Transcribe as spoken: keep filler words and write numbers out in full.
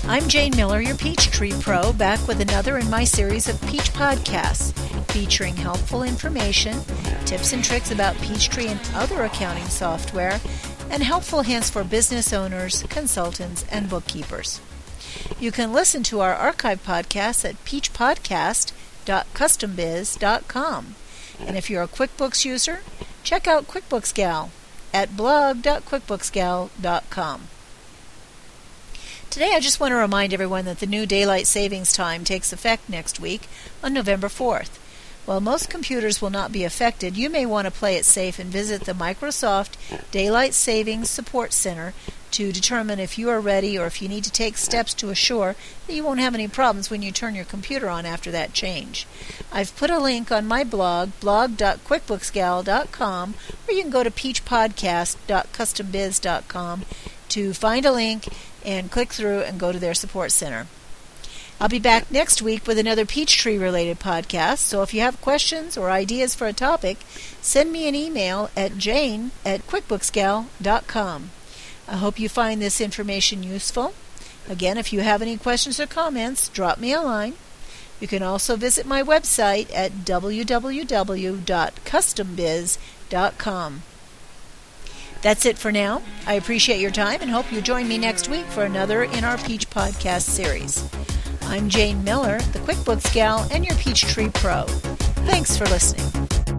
I'm Jane Miller, your Peachtree Pro, back with another in my series of Peach Podcasts, featuring helpful information, tips and tricks about Peachtree and other accounting software, and helpful hints for business owners, consultants, and bookkeepers. You can listen to our archive podcasts at peach podcast dot custom biz dot com. And if you're a QuickBooks user, check out QuickBooks Gal at blog dot quickbooks gal dot com. Today I just want to remind everyone that the new daylight savings time takes effect next week on November fourth. While most computers will not be affected, you may want to play it safe and visit the Microsoft Daylight Savings Support Center to determine if you are ready or if you need to take steps to assure that you won't have any problems when you turn your computer on after that change. I've put a link on my blog, blog dot quickbooks gal dot com, or you can go to peach podcast dot custom biz dot com to find a link and click through and go to their support center. I'll be back next week with another Peachtree-related podcast, so if you have questions or ideas for a topic, send me an email at jane at quickbooks gal dot com. I hope you find this information useful. Again, if you have any questions or comments, drop me a line. You can also visit my website at w w w dot custom biz dot com. That's it for now. I appreciate your time and hope you join me next week for another in our Peach Podcast series. I'm Jane Miller, the QuickBooks Gal and your Peachtree Pro. Thanks for listening.